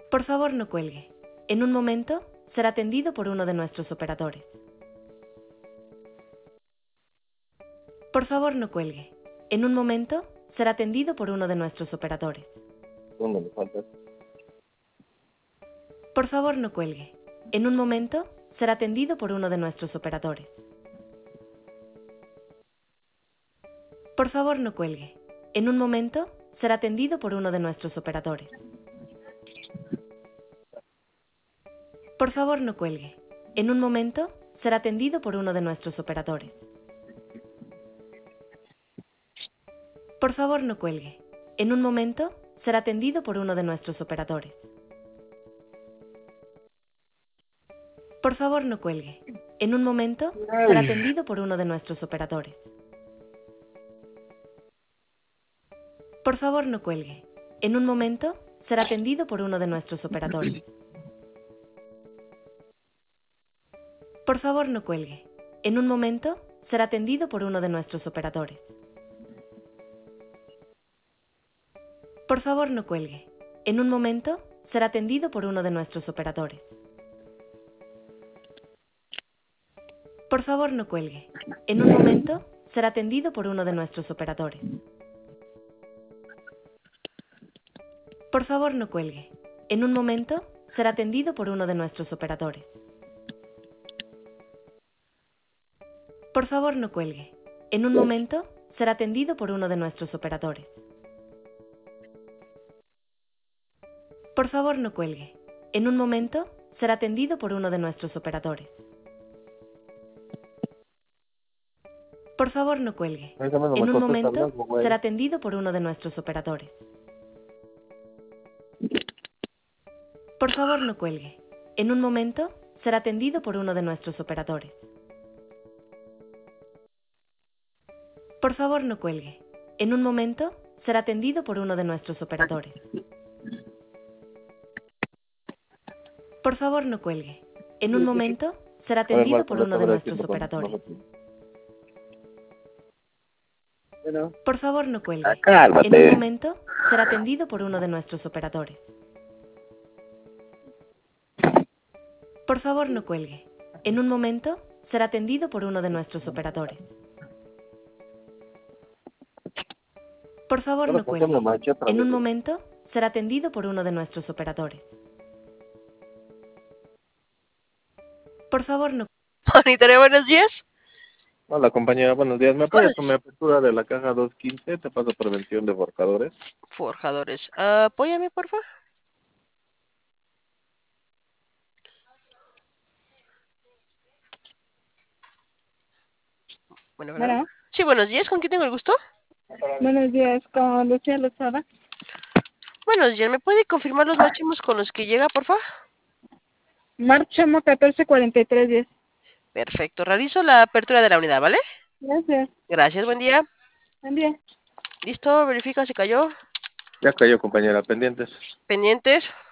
Por favor, no cuelgue. En un momento, será atendido por uno de nuestros operadores. Por favor, no cuelgue. En un momento, será atendido por uno de nuestros operadores. ¿Dónde me falta? Por favor, no cuelgue. En un momento, será atendido por uno de nuestros operadores. Por favor, no cuelgue. En un momento, será atendido por uno de nuestros operadores. Por favor, no cuelgue. En un momento, será atendido por uno de nuestros operadores. Por favor, no cuelgue. En un momento, será atendido por uno de nuestros operadores. Por favor, no cuelgue. En un momento, será atendido por uno de nuestros operadores. Por favor, no cuelgue. En un momento, será atendido por uno de nuestros operadores. Por favor, no cuelgue. En un momento, será atendido por uno de nuestros operadores. Por favor, no cuelgue. En un momento, será atendido por uno de nuestros operadores. Por favor, no cuelgue. En un momento, será atendido por uno de nuestros operadores. Por favor, no cuelgue. En un momento, será atendido por uno de nuestros operadores. Por favor, no cuelgue. En un momento, será atendido por uno de nuestros operadores. Por favor, no cuelgue. En un momento, será atendido por uno de nuestros operadores. Por favor, no cuelgue. En un momento, será atendido por uno de nuestros operadores. Por favor, no cuelgue. En un momento, será atendido por uno de nuestros operadores. Por favor, no cuelgue. En un momento, será atendido por uno de nuestros operadores. Por favor, no cuelgue. En un momento, será atendido por uno de nuestros operadores. Por favor, no cuelgue. En un momento, será atendido por uno de nuestros operadores. Por favor, no cuelgue. En un momento, será atendido por uno de nuestros operadores. Por favor, no cuelgue. En un momento, será atendido por uno de nuestros operadores. Por favor, no. Monitorea, buenos días. Hola compañera, buenos días. ¿Me apoyas con mi Buenos apertura de la caja 215? Te paso prevención de forjadores. forjadores. Apóyame, por favor. Bueno, ¿verdad? Bueno, Sí, buenos días. ¿Con quién tengo el gusto? buenos días, con Lucía Lozada. Buenos días. ¿Me puede confirmar los máximos con los que llega, por favor? Marchamo 144310. Perfecto. Realizo la apertura de la unidad, ¿vale? Gracias. Gracias, buen día. Buen día. Listo, verifica si cayó. Ya cayó compañera, pendientes. Pendientes.